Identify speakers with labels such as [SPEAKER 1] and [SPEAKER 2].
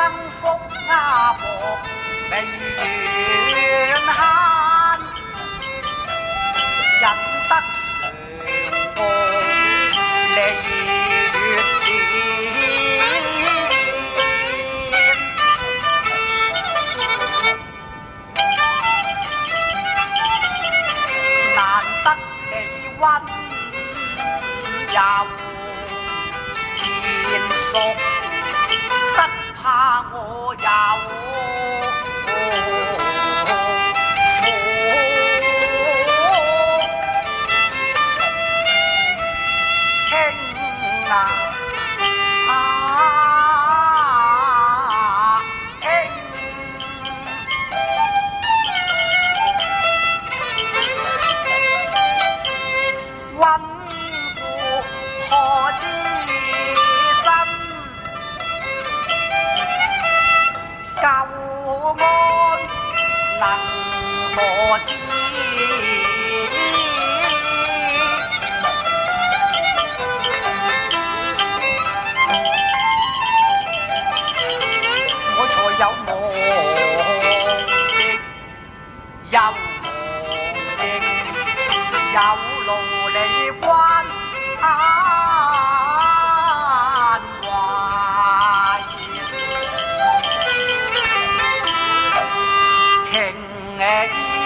[SPEAKER 1] 福阿婆未怨恨，忍得上公利月典，难得你温柔賢淑，則怕我有輕溫故何之新，舊安能何之？我才有無色，有無形，有勞離關懷，情義